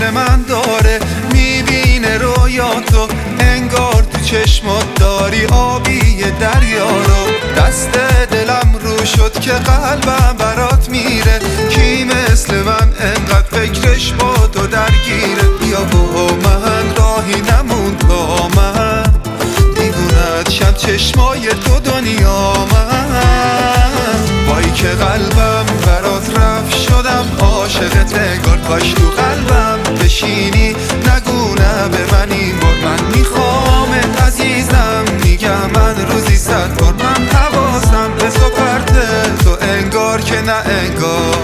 مثل من داره، میبینه رویاتو انگار تو چشمات داری آبی دریا رو. دست دلم رو شد که قلبم برات میره، کی مثل من انقدر فکرش با تو درگیره. بیا با من راهی نمون تا من دیوونت شم، چشمای تو دنیا من. وای که قلبم برات رفت شدم عاشقت، انگار کاش تو قلبم بشینی نگو نه به من این بار. من میخوامت عزیزم، میگم من روزی 100 بار. من حواسم به تو پرته، تو انگار که نه انگار.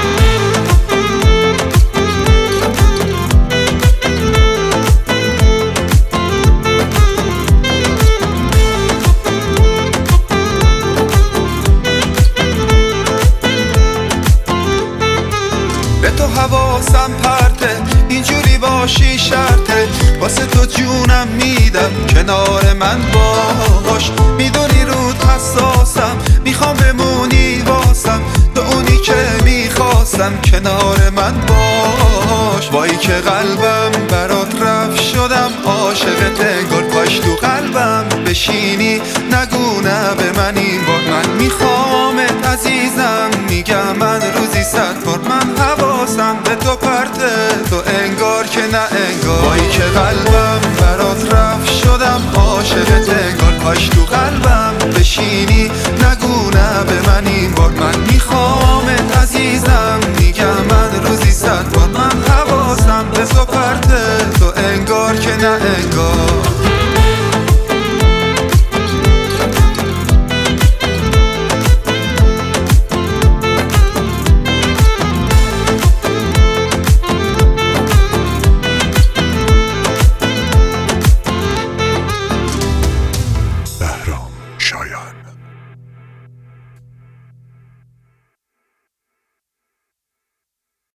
به تو حواسم پرته، اینجوری باشی شرطه. واسه تو جونم میدم، کنار من باش. میدونی رود حساسم، میخوام بمونی واسم. تو اونی که میخواستم، کنار من باش. وای که قلبم برات رفت شدم عاشقت، انگار کاش تو قلبم بشینی نگو نه به من این بار. من میخوامت عزیزم، میگم من روزی 100 بار. من حواسم به تو پرته، تو انگار که نه انگار. وای که قلبم برات رفت شدم عاشقت، انگار کاش تو قلبم بشینی نگو نه به من این بار. من میخوامت عزیزم، میگم من روزی 100 بار. من حواسم به تو پرته، تو انگار که نه انگار.